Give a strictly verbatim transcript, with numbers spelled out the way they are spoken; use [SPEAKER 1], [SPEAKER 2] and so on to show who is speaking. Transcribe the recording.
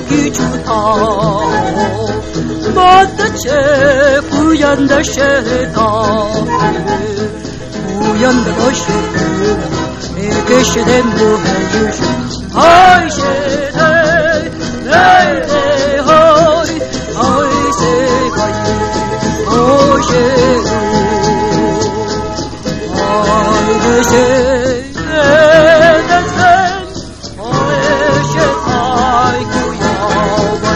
[SPEAKER 1] 天出逃，我的这不样的世道，不样的我是那个是的不还是爱是的，哎。